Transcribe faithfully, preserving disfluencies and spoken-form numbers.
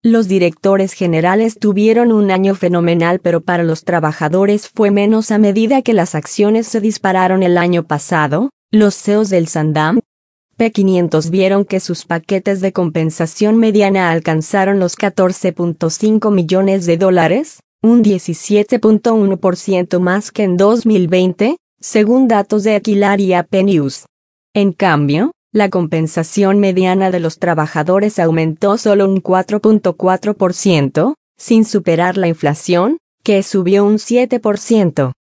Los directores generales tuvieron un año fenomenal, pero para los trabajadores fue menos a medida que las acciones se dispararon el año pasado. Los C E Os del Santam P quinientos vieron que sus paquetes de compensación mediana alcanzaron los catorce punto cinco millones de dólares, un diecisiete punto uno por ciento más que en dos mil veinte, según datos de Aquilar y A P News. En cambio, la compensación mediana de los trabajadores aumentó solo un cuatro punto cuatro por ciento, sin superar la inflación, que subió un siete por ciento.